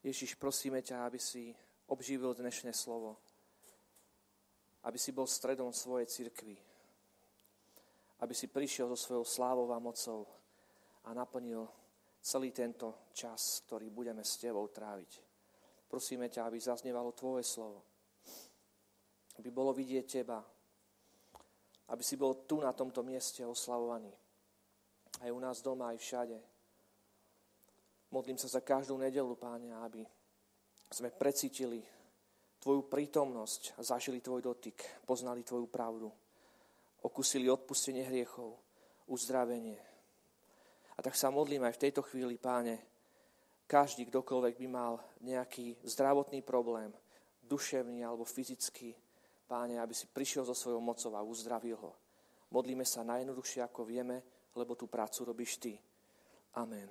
Ježiš, prosíme ťa, aby si obživil dnešné slovo. Aby si bol stredom svojej cirkvi. Aby si prišiel so svojou slávou a mocou a naplnil celý tento čas, ktorý budeme s tebou tráviť. Prosíme ťa, aby zaznievalo tvoje slovo. Aby bolo vidieť teba. Aby si bol tu na tomto mieste oslavovaný. Aj u nás doma, aj všade. Modlím sa za každú nedeľu, Páne, aby sme precítili tvoju prítomnosť, zažili tvoj dotyk, poznali tvoju pravdu, okusili odpustenie hriechov, uzdravenie. A tak sa modlím aj v tejto chvíli, Páne, každý, kdokoľvek by mal nejaký zdravotný problém, duševný alebo fyzický, Páne, aby si prišiel so svojou mocou a uzdravil ho. Modlíme sa najjednoduchšie, ako vieme, lebo tú prácu robíš ty. Amen.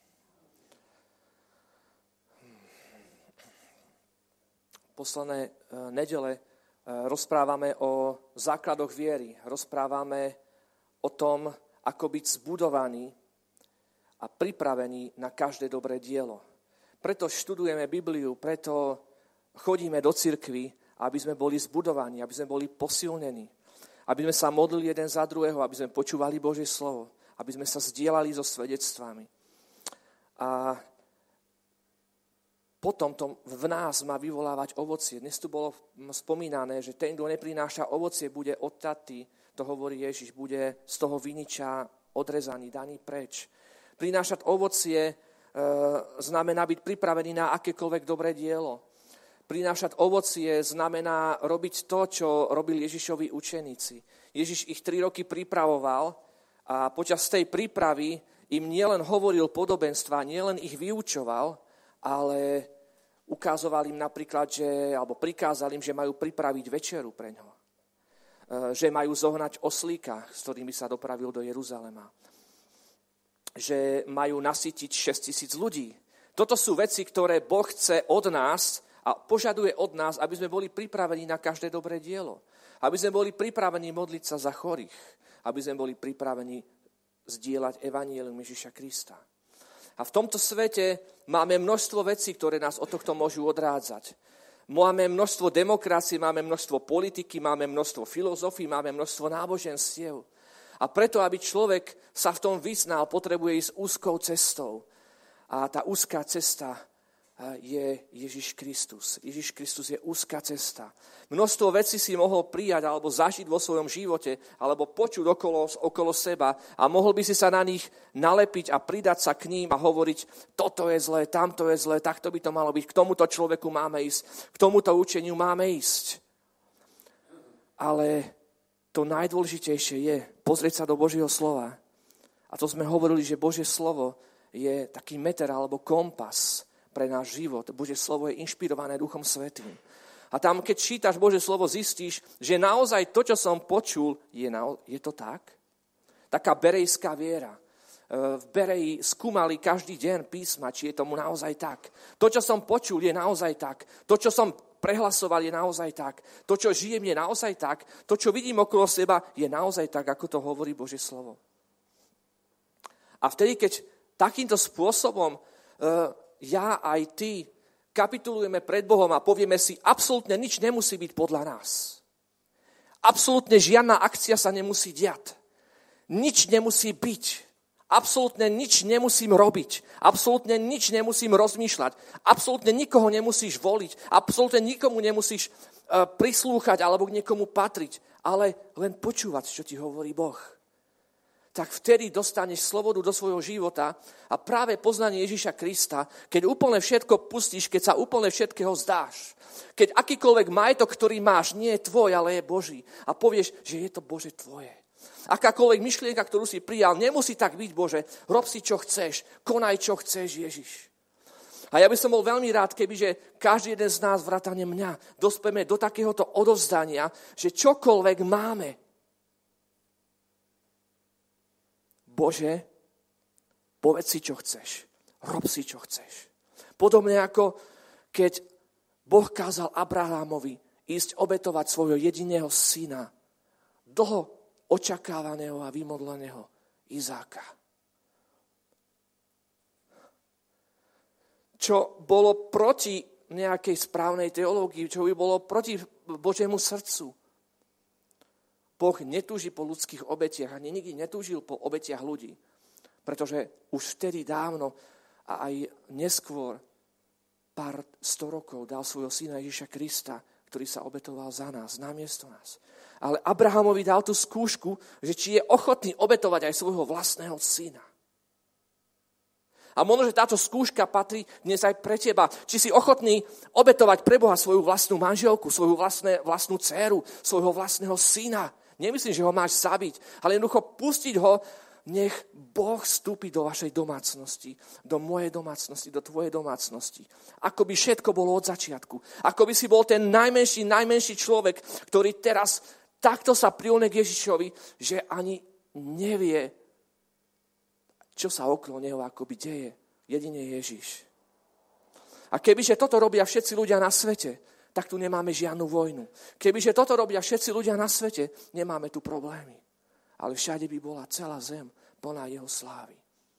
Posledné nedele rozprávame o základoch viery. Rozprávame o tom, ako byť zbudovaný a pripravený na každé dobré dielo. Preto študujeme Bibliu, preto chodíme do cirkvi, aby sme boli zbudovaní, aby sme boli posilnení, aby sme sa modlili jeden za druhého, aby sme počúvali Božie slovo, aby sme sa zdieľali so svedectvami. A potom to v nás má vyvolávať ovocie. Dnes tu bolo spomínané, že ten, kto neprináša ovocie, bude odtatý, to hovorí Ježiš, bude z toho viniča odrezaný, daný preč. Prinášať ovocie znamená byť pripravený na akékoľvek dobré dielo. Prinášať ovocie znamená robiť to, čo robili Ježišovi učeníci. Ježiš ich 3 roky pripravoval a počas tej prípravy im nielen hovoril podobenstva, nielen ich vyučoval, ale ukazoval im napríklad, alebo prikázal im, že majú pripraviť večeru pre ňo. Že majú zohnať oslíka, s ktorými sa dopravil do Jeruzalema. Že majú nasytiť 6 000 ľudí. Toto sú veci, ktoré Boh chce od nás a požaduje od nás, aby sme boli pripravení na každé dobré dielo. Aby sme boli pripravení modliť sa za chorých. Aby sme boli pripravení zdieľať evanjelium Ježiša Krista. A v tomto svete máme množstvo vecí, ktoré nás od tohto môžu odrádzať. Máme množstvo demokracie, máme množstvo politiky, máme množstvo filozofií, máme množstvo náboženstiev. A preto, aby človek sa v tom vyznal, potrebuje ísť úzkou cestou. A tá úzká cesta je Ježiš Kristus. Ježiš Kristus je úzka cesta. Množstvo vecí si mohol prijať alebo zažiť vo svojom živote, alebo počuť okolo seba a mohol by si sa na nich nalepiť a pridať sa k ním a hovoriť, toto je zlé, tamto je zlé, takto by to malo byť, k tomuto človeku máme ísť, k tomuto učeniu máme ísť. Ale to najdôležitejšie je pozrieť sa do Božieho slova. A to sme hovorili, že Božie slovo je taký meter alebo kompas pre náš život. Božie slovo je inšpirované Duchom Svätým. A tam, keď čítaš Božie slovo, zistíš, že naozaj to, čo som počul, je to tak? Taká berejská viera. V Bereji skúmali každý deň písma, či je tomu naozaj tak. To, čo som počul, je naozaj tak. To, čo som prehlasoval, je naozaj tak. To, čo žijem, je naozaj tak. To, čo vidím okolo seba, je naozaj tak, ako to hovorí Božie slovo. A vtedy, keď takýmto spôsobom ja aj ty kapitulujeme pred Bohom a povieme si, absolútne nič nemusí byť podľa nás. Absolútne žiadna akcia sa nemusí diať. Nič nemusí byť. Absolútne nič nemusím robiť. Absolútne nič nemusím rozmýšľať. Absolútne nikoho nemusíš voliť. Absolútne nikomu nemusíš prislúchať alebo k niekomu patriť. Ale len počúvať, čo ti hovorí Boh. Tak vtedy dostaneš slobodu do svojho života a práve poznanie Ježiša Krista, keď úplne všetko pustíš, keď sa úplne všetkého zdáš, keď akýkoľvek majetok, ktorý máš, nie je tvoj, ale je Boží a povieš, že je to Bože tvoje. Akákoľvek myšlienka, ktorú si prijal, nemusí tak byť, Bože, rob si, čo chceš, konaj, čo chceš, Ježiš. A ja by som bol veľmi rád, kebyže každý jeden z nás, vrátane mňa, dospeme do takéhoto odovzdania, že čokoľvek máme, Bože, povedz si, čo chceš. Rob si, čo chceš. Podobne ako keď Boh kázal Abrahámovi ísť obetovať svojho jediného syna, dlho očakávaného a vymodleného Izáka. čo bolo proti nejakej správnej teológii, čo by bolo proti Božiemu srdcu. Boh netúži po ľudských obetiach, ani nikdy netúžil po obetiach ľudí. Pretože už vtedy dávno a aj neskôr pár 100 rokov dal svojho syna Ježiša Krista, ktorý sa obetoval za nás, namiesto nás. Ale Abrahamovi dal tú skúšku, že či je ochotný obetovať aj svojho vlastného syna. A možno, že táto skúška patrí dnes aj pre teba. Či si ochotný obetovať pre Boha svoju vlastnú manželku, svoju vlastnú dcéru, svojho vlastného syna. Nemyslím, že ho máš zabiť, ale jednoducho pustiť ho, nech Boh vstúpi do vašej domácnosti, do mojej domácnosti, do tvojej domácnosti. Ako by všetko bolo od začiatku. Ako by si bol ten najmenší človek, ktorý teraz takto sa prilne k Ježišovi, že ani nevie, čo sa okolo neho akoby deje. Jedine Ježiš. A kebyže toto robia všetci ľudia na svete, tak tu nemáme žiadnu vojnu. Kebyže toto robia všetci ľudia na svete, nemáme tu problémy. Ale všade by bola celá zem plná jeho slávy.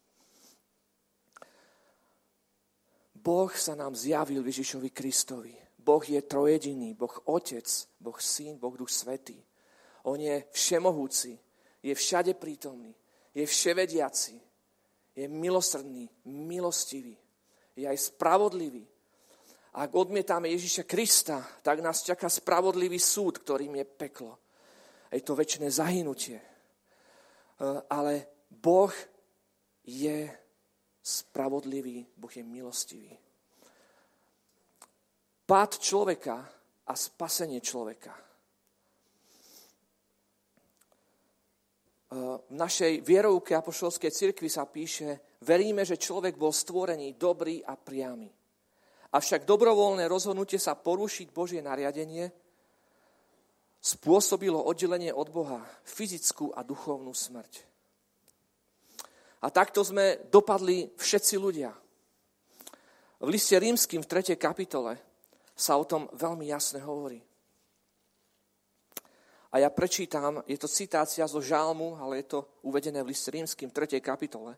Boh sa nám zjavil Ježišovi Kristovi. Boh je trojediný, Boh Otec, Boh Syn, Boh Duch Svätý. On je všemohúci, je všade prítomný, je vševediaci, je milosrdný, milostivý, je aj spravodlivý. Ak odmietame Ježiša Krista, tak nás čaká spravodlivý súd, ktorým je peklo. Je to večné zahynutie. Ale Boh je spravodlivý, Boh je milostivý. Pád človeka a spasenie človeka. V našej vierovke apoštolskej cirkvi sa píše: veríme, že človek bol stvorený dobrý a priamy. Avšak dobrovoľné rozhodnutie sa porušiť Božie nariadenie spôsobilo oddelenie od Boha, fyzickú a duchovnú smrť. A takto sme dopadli všetci ľudia. V liste Rímskym v 3. kapitole sa o tom veľmi jasne hovorí. A ja prečítam, je to citácia zo žalmu, ale je to uvedené v liste Rímskym v 3. kapitole.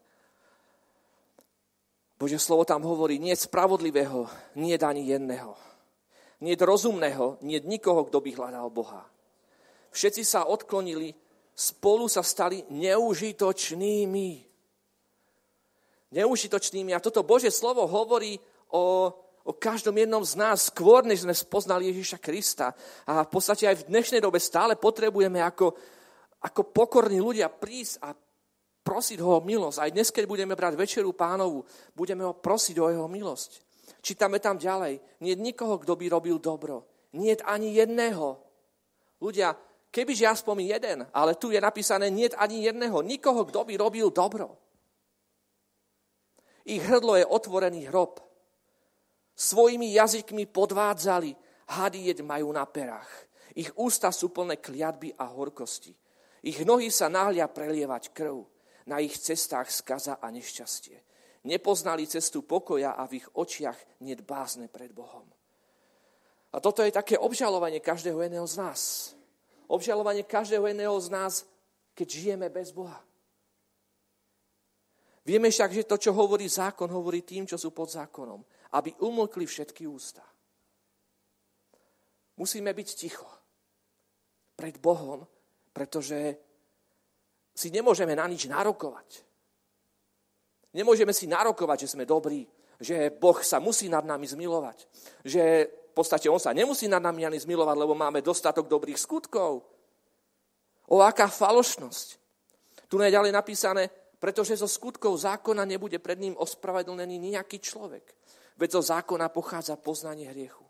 Božie slovo tam hovorí: nie je spravodlivého, nie je ani jedného. Nie je rozumného, nie je nikoho, kto by hľadal Boha. Všetci sa odklonili, spolu sa stali neužitočnými. Neužitočnými. A toto Božie slovo hovorí o každom jednom z nás skôr, než sme spoznali Ježiša Krista. A v podstate aj v dnešnej dobe stále potrebujeme ako pokorní ľudia prísť a prosiť ho o milosť. Aj dnes, keď budeme brať večeru Pánovu, budeme ho prosiť o jeho milosť. Čítame tam ďalej: nie je nikoho, kto by robil dobro. Nie je ani jedného. Ľudia, kebyže aspoň jeden, ale tu je napísané: nie je ani jedného, nikoho, kto by robil dobro. Ich hrdlo je otvorený hrob. Svojimi jazykmi podvádzali, hady jeď majú na perách. Ich ústa sú plné kliatby a horkosti. Ich nohy sa náhlia prelievať krv. Na ich cestách skaza a nešťastie. Nepoznali cestu pokoja a v ich očiach niet bázne pred Bohom. A toto je také obžalovanie každého jedného z nás. Obžalovanie každého jedného z nás, keď žijeme bez Boha. Vieme však, že to, čo hovorí zákon, hovorí tým, čo sú pod zákonom, aby umlkli všetky ústa. Musíme byť ticho pred Bohom, pretože si nemôžeme na nič nárokovať. Nemôžeme si nárokovať, že sme dobrí, že Boh sa musí nad nami zmilovať, že v podstate on sa nemusí nad nami ani zmilovať, lebo máme dostatok dobrých skutkov. O, aká falošnosť. Tu je ďalej napísané: pretože zo skutkov zákona nebude pred ním ospravedlnený nejaký človek, veď zo zákona pochádza poznanie hriechu.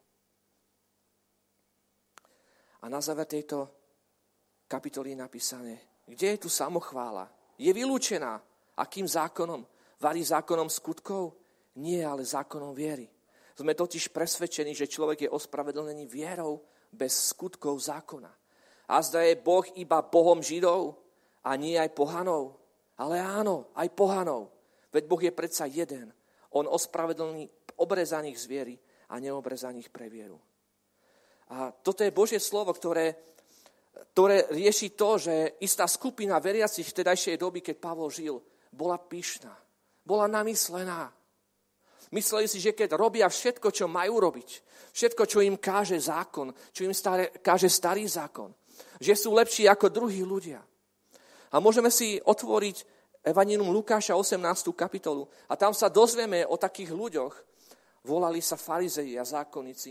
A na záver tejto kapitoly je napísané: kde je tu samochvála? Je vylúčená. Akým zákonom? Varí zákonom skutkov? Nie, ale zákonom viery. Sme totiž presvedčení, že človek je ospravedlnený vierou bez skutkov zákona. A zda je Boh iba Bohom Židov a nie aj pohanov? Ale áno, aj pohanov. Veď Boh je predsa jeden. On ospravedlní obrezaných z viery a neobrezaných pre vieru. A toto je Božie slovo, ktoré rieši to, že istá skupina veriacich v tedajšej doby, keď Pavol žil, bola pyšná, bola namyslená. Mysleli si, že keď robia všetko, čo majú robiť, všetko, čo im káže zákon, čo im káže starý zákon, že sú lepší ako druhí ľudia. A môžeme si otvoriť Evanjelium Lukáša 18. kapitolu a tam sa dozvieme o takých ľuďoch. Volali sa farizeji a zákonníci.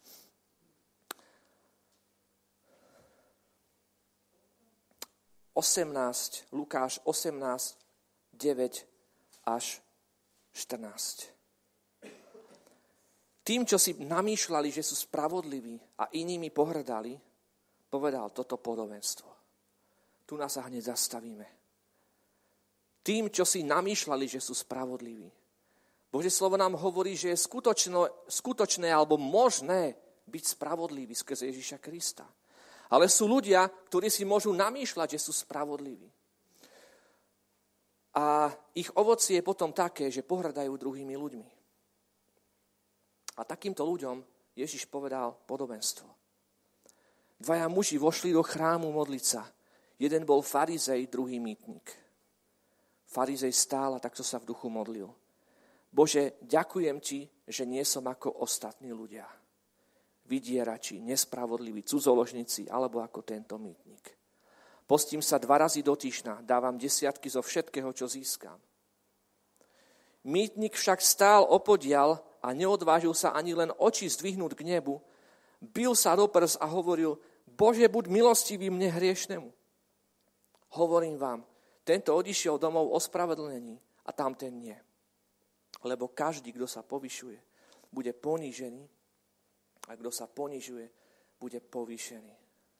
Lukáš 18, 9 až 14. Tým, čo si namýšľali, že sú spravodliví a inými pohrdali, povedal toto podobenstvo. Tu nás sa hneď zastavíme. Tým, čo si namýšľali, že sú spravodliví. Božie slovo nám hovorí, že je skutočné alebo možné byť spravodlivý skrze Ježiša Krista. Ale sú ľudia, ktorí si môžu namýšľať, že sú spravodliví. A ich ovocie je potom také, že pohrdajú druhými ľuďmi. A takýmto ľuďom Ježiš povedal podobenstvo. Dvaja muži vošli do chrámu modliť sa. Jeden bol farizej, druhý mýtnik. Farizej stál a takto sa v duchu modlil. Bože, ďakujem ti, že nie som ako ostatní ľudia. Vydierači, nespravodliví, cudzoložníci, alebo ako tento mýtnik. Postím sa 2 razy do týždňa, dávam 10 zo všetkého, čo získam. Mýtnik však stál opodiaľ a neodvážil sa ani len oči zdvihnúť k nebu, bil sa do prs a hovoril, Bože, buď milostivý mne hriešnemu. Hovorím vám, tento odišiel domov ospravedlnení a tamten nie. Lebo každý, kto sa povyšuje, bude ponížený a kto sa ponižuje, bude povýšený.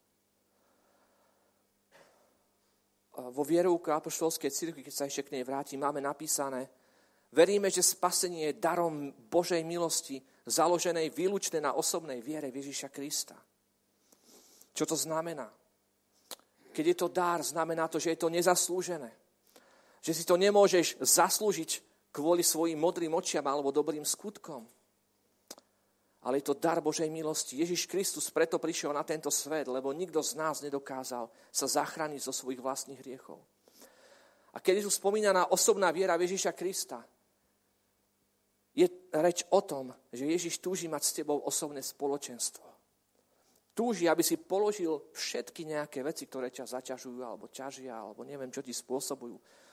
Vo vierovke apoštolskej cirkvi, keď sa ešte k nej vrátim, máme napísané, veríme, že spasenie je darom Božej milosti, založenej výlučne na osobnej viere v Ježiša Krista. Čo to znamená? Keď je to dar, znamená to, že je to nezaslúžené. Že si to nemôžeš zaslúžiť kvôli svojim modrým očiam alebo dobrým skutkom. Ale je to dar Božej milosti. Ježiš Kristus preto prišiel na tento svet, lebo nikto z nás nedokázal sa zachrániť zo svojich vlastných hriechov. A keď je tu spomínaná osobná viera v Ježiša Krista, je reč o tom, že Ježiš túži mať s tebou osobné spoločenstvo. Túži, aby si položil všetky nejaké veci, ktoré ťa zaťažujú, alebo ťažia, alebo neviem, čo ti spôsobujú.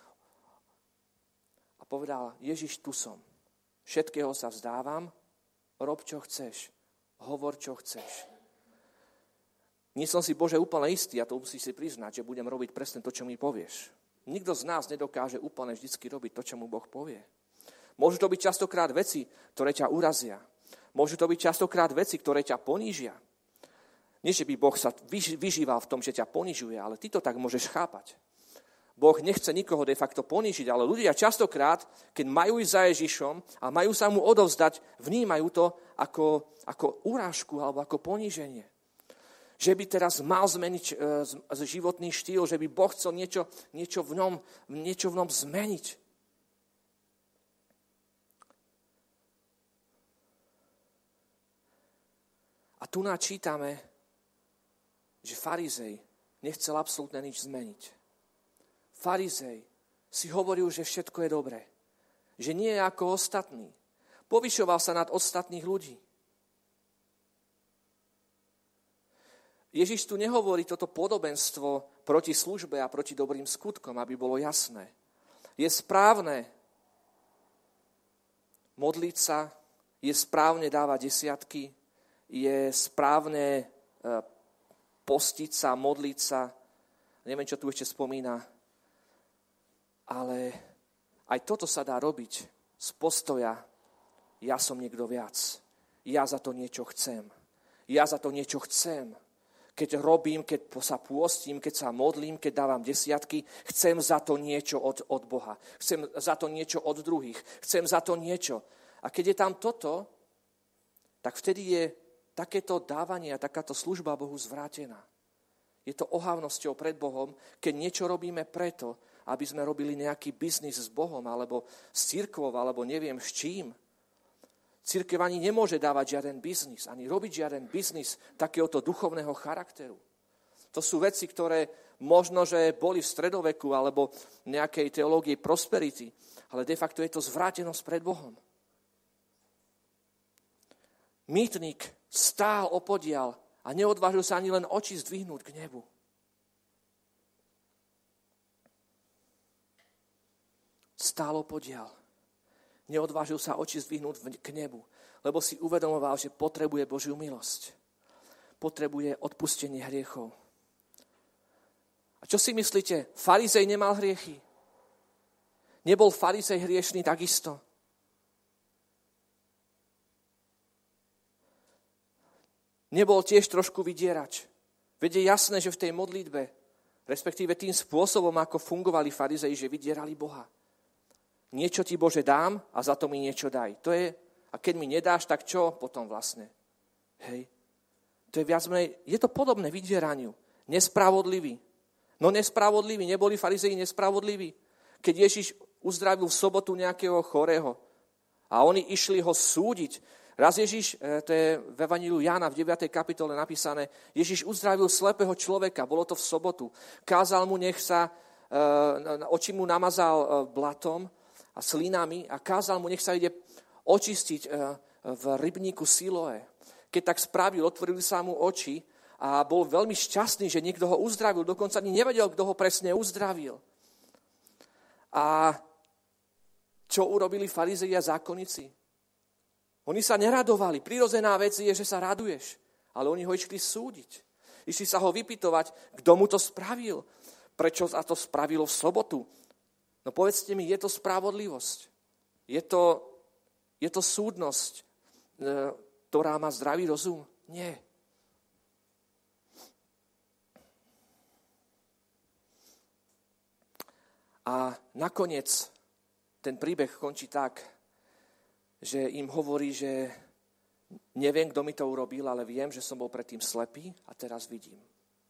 A povedal, Ježiš, tu som. Všetkého sa vzdávam, rob, čo chceš. Hovor, čo chceš. Nie som si, Bože, úplne istý, a to musíš si priznať, že budem robiť presne to, čo mi povieš. Nikto z nás nedokáže úplne vždycky robiť to, čo mu Boh povie. Môžu to byť častokrát veci, ktoré ťa urazia. Môžu to byť častokrát veci, ktoré ťa ponížia. Nie, že by Boh sa vyžíval v tom, že ťa ponižuje, ale ty to tak môžeš chápať. Boh nechce nikoho de facto ponížiť, ale ľudia častokrát, keď majú ísť za Ježišom a majú sa mu odovzdať, vnímajú to ako urážku alebo ako poníženie. Že by teraz mal zmeniť životný štýl, že by Boh chcel niečo v ňom zmeniť. A tu načítame, že farizej nechcel absolútne nič zmeniť. Farizej si hovoril, že všetko je dobré. Že nie je ako ostatní. Povyšoval sa nad ostatných ľudí. Ježiš tu nehovorí toto podobenstvo proti službe a proti dobrým skutkom, aby bolo jasné. Je správne modliť sa, je správne dávať desiatky, je správne postiť sa, modliť sa. Neviem, čo tu ešte spomína. Ale aj toto sa dá robiť z postoja ja som niekto viac. Ja za to niečo chcem. Ja za to niečo chcem. Keď robím, keď sa pôstím, keď sa modlím, keď dávam desiatky, chcem za to niečo od Boha. Chcem za to niečo od druhých. Chcem za to niečo. A keď je tam toto, tak vtedy je takéto dávanie a takáto služba Bohu zvrátená. Je to ohavnosťou pred Bohom, keď niečo robíme preto, aby sme robili nejaký biznis s Bohom, alebo s cirkvou, alebo neviem s čím. Cirkev ani nemôže dávať žiaden biznis, ani robiť žiaden biznis takéhoto duchovného charakteru. To sú veci, ktoré možno, že boli v stredoveku, alebo nejakej teológii prosperity, ale de facto je to zvrátenosť pred Bohom. Mýtnik stál opodiaľ a neodvážil sa ani len oči zdvihnúť k nebu. Stál opodiaľ. Neodvážil sa oči zdvihnúť k nebu, lebo si uvedomoval, že potrebuje Božiu milosť. Potrebuje odpustenie hriechov. A čo si myslíte? Farizej nemal hriechy? Nebol farizej hriešný takisto? Nebol tiež trošku vydierač? Veď je jasné, že v tej modlitbe, respektíve tým spôsobom, ako fungovali farizeji, že vydierali Boha. Niečo ti, Bože, dám a za to mi niečo daj. To je, a keď mi nedáš, tak čo potom vlastne? Hej. To je viac menej, je to podobné vydieraniu. Nespravodlivý. No nespravodliví, neboli farizeji nespravodliví. Keď Ježiš uzdravil v sobotu nejakého chorého a oni išli ho súdiť. Raz Ježiš, to je v Evanjeliu Jána v 9. kapitole napísané, Ježiš uzdravil slepého človeka, bolo to v sobotu. Kázal mu, nech sa, oči mu namazal blatom a slinami a kázal mu, nech sa ide očistiť v rybníku Siloé. Keď tak spravil, otvorili sa mu oči a bol veľmi šťastný, že niekto ho uzdravil. Dokonca ani nevedel, kto ho presne uzdravil. A čo urobili farizei a zákonníci? Oni sa neradovali. Prirodzená vec je, že sa raduješ. Ale oni ho išli súdiť. Išli sa ho vypytovať, kto mu to spravil. Prečo sa to spravilo v sobotu? No povedzte mi, je to spravodlivosť? Je to súdnosť, ktorá má zdravý rozum? Nie. A nakoniec ten príbeh končí tak, že im hovorí, že neviem, kto mi to urobil, ale viem, že som bol predtým slepý a teraz vidím.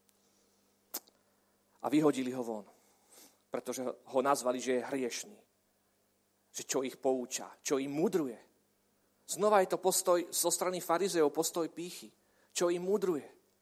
A vyhodili ho von, pretože ho nazvali, že je hriešný. Že čo ich pouča, čo im mudruje. Znova je to postoj zo strany farizeov, postoj pýchy. Čo im mudruje.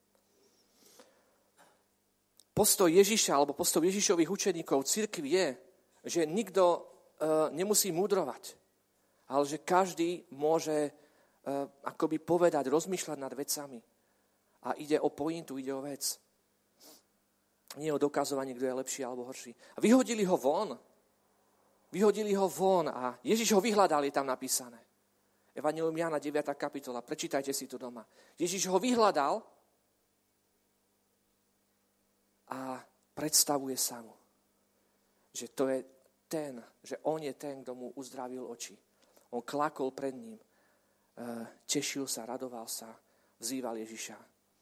Postoj Ježiša, alebo postoj Ježišových učeníkov cirkvi je, že nikto nemusí mudrovať, ale že každý môže akoby povedať, rozmýšľať nad vecami. A ide o pointu, ide o vec. Nie o dokazovanie, kto je lepší alebo horší. A vyhodili ho von. Vyhodili ho von a Ježiš ho vyhľadal, je tam napísané. Evanjelium Jána, 9. kapitola. Prečítajte si to doma. Ježiš ho vyhľadal a predstavuje sa mu, že to je ten, že on je ten, kto mu uzdravil oči. On klakol pred ním, tešil sa, radoval sa, vzýval Ježiša.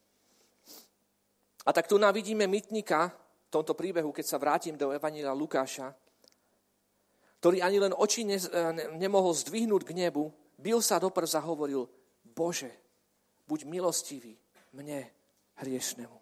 A tak tu vidíme mýtnika v tomto príbehu, keď sa vrátim do Evanjelia Lukáša, ktorý ani len oči nemohol zdvihnúť k nebu, bil sa do prs a hovoril, Bože, buď milostivý mne, hriešnemu.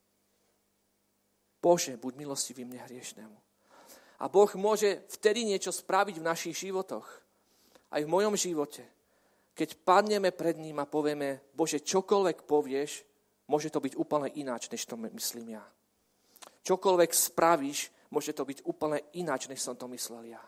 Bože, buď milostivý mne, hriešnemu. A Boh môže vtedy niečo spraviť v našich životoch. Aj v mojom živote. Keď padneme pred ním a povieme, Bože, čokoľvek povieš, môže to byť úplne ináč, než to myslím ja. Čokoľvek spravíš, môže to byť úplne ináč, než som to myslel ja.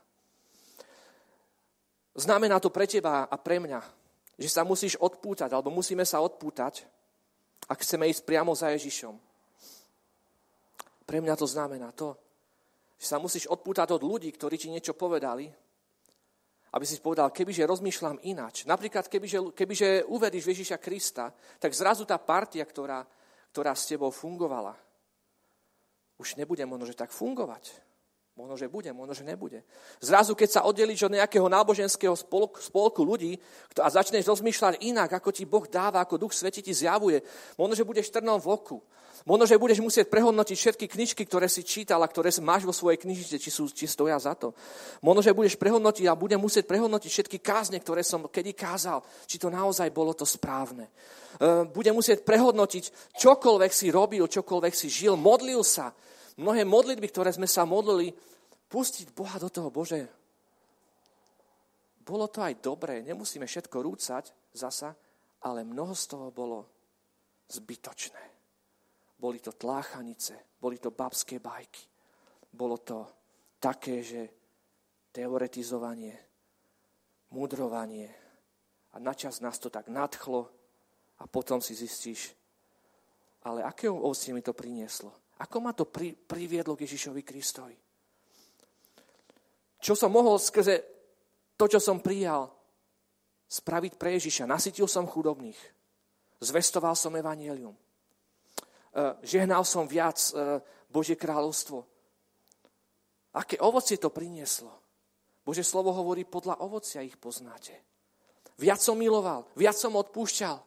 Znamená to pre teba a pre mňa, že sa musíš odpútať, alebo musíme sa odpútať, ak chceme ísť priamo za Ježišom. Pre mňa to znamená to, že sa musíš odpútať od ľudí, ktorí ti niečo povedali, aby si povedal, kebyže rozmýšľam ináč. Napríklad, kebyže uveríš Ježiša Krista, tak zrazu tá partia, ktorá s tebou fungovala, už nebude možno, že tak fungovať. Možno, že bude, možno, že nebude. Zrazu, keď sa oddelíš od nejakého náboženského spolku ľudí a začneš rozmýšľať inak, ako ti Boh dáva, ako Duch Svätý ti zjavuje, možno, že budeš trnom v oku. Možno, že budeš musieť prehodnotiť všetky knižky, ktoré si čítal a ktoré máš vo svojej knižnici, či stoja za to. Možno, že budeš prehodnotiť a budem musieť prehodnotiť všetky kázne, ktoré som kedy kázal, či to naozaj bolo to správne. Budem musieť prehodnotiť čokoľvek si robil, čokoľvek si žil, modlil sa. Mnohé modlitby, ktoré sme sa modlili, pustiť Boha do toho, Bože. Bolo to aj dobré, nemusíme všetko rúcať zasa, ale mnoho z toho bolo zbytočné. Boli to tláchanice, boli to babské bajky. Bolo to také, že teoretizovanie, mudrovanie a načas nás to tak nadchlo A potom si zistíš, ale aké ovocie mi to prinieslo? Ako ma to priviedlo k Ježišovi Kristovi? Čo som mohol skrze to, čo som prijal, spraviť pre Ježiša? Nasytil som chudobných. Zvestoval som evanjelium. Žehnal som viac Božie kráľovstvo. Aké ovocie to prinieslo? Božie slovo hovorí, podľa ovocia ich poznáte. Viac som miloval, viac som odpúšťal.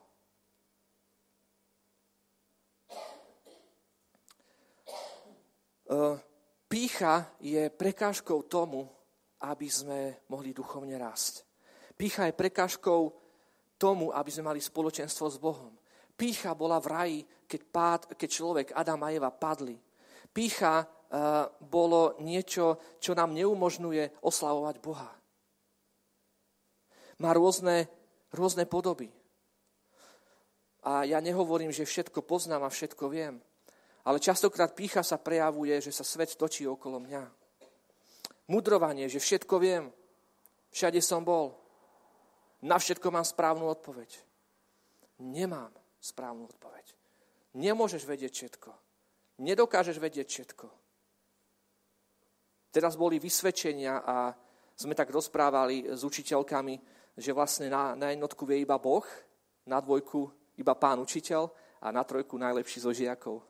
Pýcha je prekážkou tomu, aby sme mohli duchovne rásť. Pýcha je prekážkou tomu, aby sme mali spoločenstvo s Bohom. Pýcha bola v raji, keď človek, Adam a Eva, padli. Pýcha bolo niečo, čo nám neumožňuje oslavovať Boha. Má rôzne podoby. A ja nehovorím, že všetko poznám a všetko viem, ale častokrát pýcha sa prejavuje, že sa svet točí okolo mňa. Mudrovanie, že všetko viem, všade som bol, na všetko mám správnu odpoveď. Nemám správnu odpoveď. Nemôžeš vedieť všetko. Nedokážeš vedieť všetko. Teraz boli vysvedčenia a sme tak rozprávali s učiteľkami, že vlastne na jednotku vie iba Boh, na dvojku iba pán učiteľ a na trojku najlepší zo žiakov.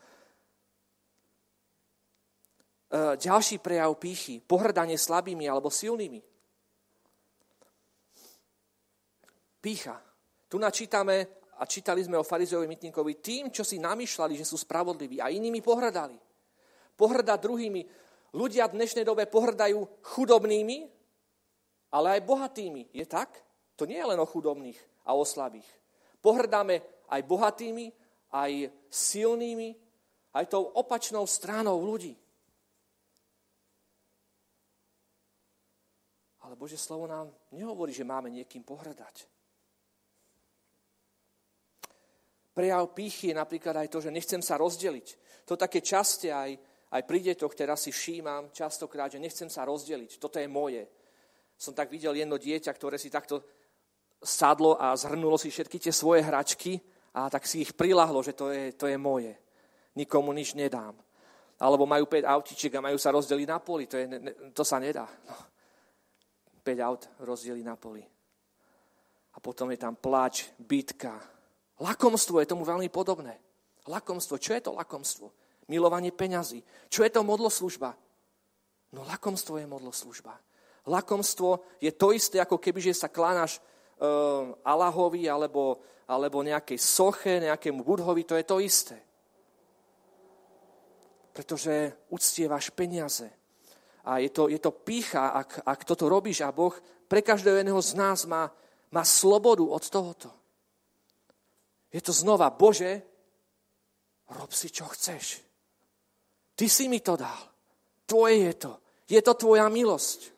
Ďalší prejav pýchy, pohrdanie slabými alebo silnými. Pýcha. Tu načítame a čítali sme o farizeovi mýtnikovi tým, čo si namýšľali, že sú spravodliví a inými pohrdali. Pohrdať druhými. Ľudia v dnešnej dobe pohrdajú chudobnými, ale aj bohatými. Je tak? To nie je len o chudobných a o slabých. Pohrdáme aj bohatými, aj silnými, aj tou opačnou stranou ľudí. Ale Božie slovo nám nehovorí, že máme niekým pohrdať. Prejav pýchy je napríklad aj to, že nechcem sa rozdeliť. To také časté aj pri deťoch, teraz si všímam častokrát, že nechcem sa rozdeliť. Toto je moje. Som tak videl jedno dieťa, ktoré si takto sadlo a zhrnulo si všetky tie svoje hračky a tak si ich prilahlo, že to je moje. Nikomu nič nedám. Alebo majú 5 autičiek a majú sa rozdeliť na poli. To sa nedá. No. 5 aut rozdeliť na poli. A potom je tam pláč, bitka. Lakomstvo je tomu veľmi podobné. Lakomstvo. Čo je to lakomstvo? Milovanie peňazí. Čo je to modloslužba? No lakomstvo je modloslužba. Lakomstvo je to isté, ako keby, že sa kláňaš Allahovi alebo nejakej soche, nejakému Budhovi. To je to isté. Pretože uctievaš peniaze. A je to pýcha, ak toto robíš a Boh pre každého jedného z nás má slobodu od tohoto. Je to znova, Bože, rob si, čo chceš. Ty si mi to dal. Tvoje je to. Je to tvoja milosť.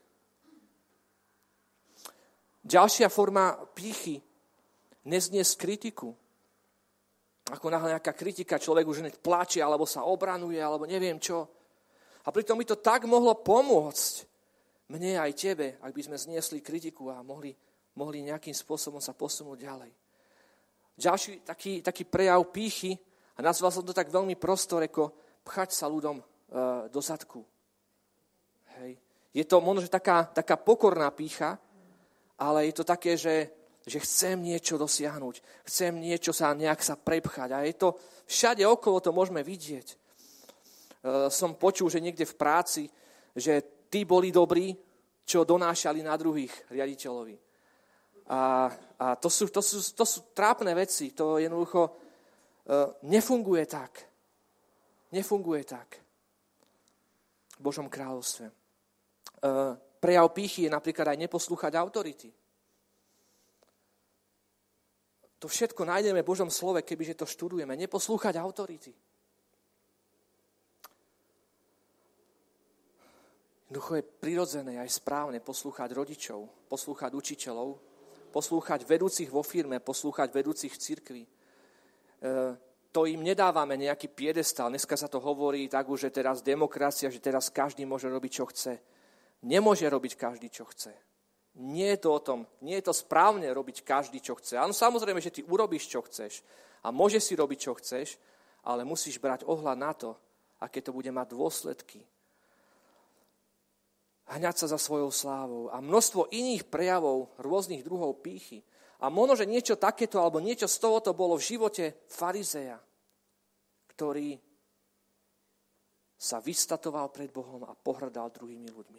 Ďalšia forma pýchy, nezniesť kritiku. Ako náhle nejaká kritika, človek už hneď plače, alebo sa obranuje, alebo neviem čo. A pritom by to tak mohlo pomôcť mne aj tebe, ak by sme zniesli kritiku a mohli nejakým spôsobom sa posunúť ďalej. Ďalší taký prejav pýchy, a nazval som to tak veľmi prostoreko, pchať sa ľuďom do zadku. Hej. Je to možno taká pokorná pýcha, ale je to také, že chcem niečo dosiahnuť, chcem niečo nejak sa prepchať. A je to všade okolo, to môžeme vidieť. Som počul, že niekde v práci, že tí boli dobrí, čo donášali na druhých riaditeľovi. A to sú trápne veci. To jednoducho nefunguje tak. Nefunguje tak v Božom kráľovstve. Prejav pýchy je napríklad aj neposlúchať autority. To všetko nájdeme v Božom slove, kebyže to študujeme. Neposlúchať autority. Jednoducho je prirodzené aj správne poslúchať rodičov, poslúchať učiteľov, poslúchať vedúcich vo firme, poslúchať vedúcich v cirkvi. To im nedávame nejaký piedestal. Dneska sa to hovorí tak už, že teraz demokracia, že teraz každý môže robiť, čo chce. Nemôže robiť každý, čo chce. Nie je to o tom, nie je to správne robiť každý, čo chce. Áno, samozrejme, že ty urobíš, čo chceš a môžeš si robiť, čo chceš, ale musíš brať ohľad na to, aké to bude mať dôsledky. Hňať sa za svojou slávou a množstvo iných prejavov rôznych druhov pýchy. A možno, že niečo takéto alebo niečo z tohoto bolo v živote farizeja, ktorý sa vystatoval pred Bohom a pohrdal druhými ľuďmi.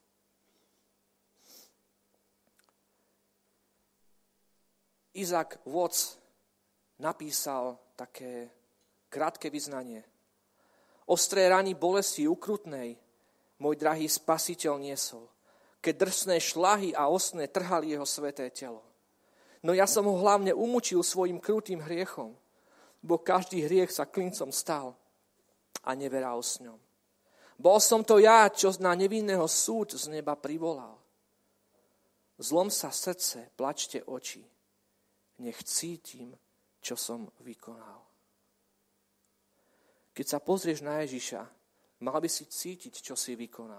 Isaac Watts napísal také krátke vyznanie. Ostré rany bolesti ukrutnej môj drahý spasiteľ niesol, keď drsné šlahy a osné trhali jeho sväté telo. No ja som ho hlavne umučil svojim krutým hriechom, bo každý hriech sa klincom stal a neveral s ňom. Bol som to ja, čo na nevinného súd z neba privolal. Zlom sa srdce, plačte oči, nech cítim, čo som vykonal. Keď sa pozrieš na Ježiša, mal by si cítiť, čo si vykonal.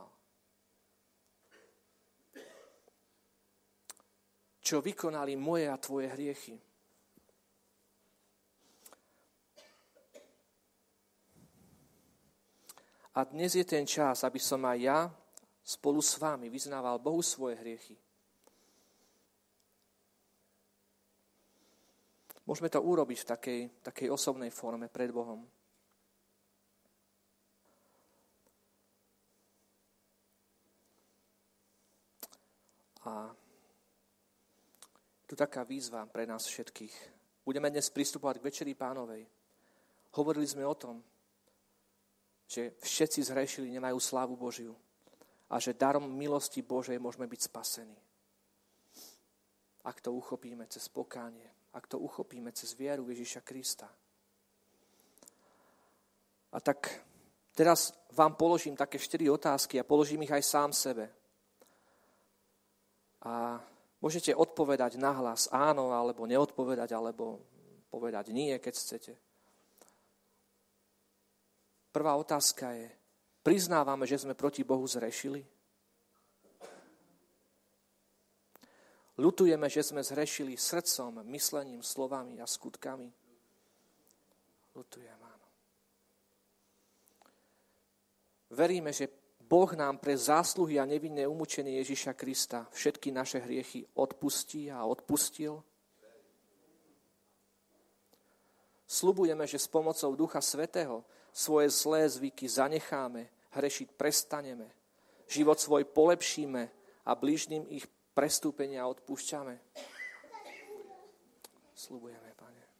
Čo vykonali moje a tvoje hriechy. A dnes je ten čas, aby som aj ja spolu s vami vyznával Bohu svoje hriechy. Môžeme to urobiť v takej osobnej forme pred Bohom. A tu taká výzva pre nás všetkých. Budeme dnes pristupovať k Večeri Pánovej. Hovorili sme o tom, že všetci zhrešili, nemajú slávu Božiu a že darom milosti Božej môžeme byť spasení. Ak to uchopíme cez pokánie, ak to uchopíme cez vieru Ježiša Krista. A tak teraz vám položím také 4 otázky a položím ich aj sám sebe. A môžete odpovedať nahlas áno, alebo neodpovedať, alebo povedať nie, keď chcete. Prvá otázka je, priznávame, že sme proti Bohu zhrešili? Ľutujeme, že sme zhrešili srdcom, myslením, slovami a skutkami? Ľutujem, áno. Veríme, že Boh nám pre zásluhy a nevinné umúčenie Ježiša Krista všetky naše hriechy odpustí a odpustil? Sľubujeme, že s pomocou Ducha Svätého svoje zlé zvyky zanecháme, hrešiť prestaneme, život svoj polepšíme a blížnym ich prestúpenia odpúšťame. Sľubujeme, Pane.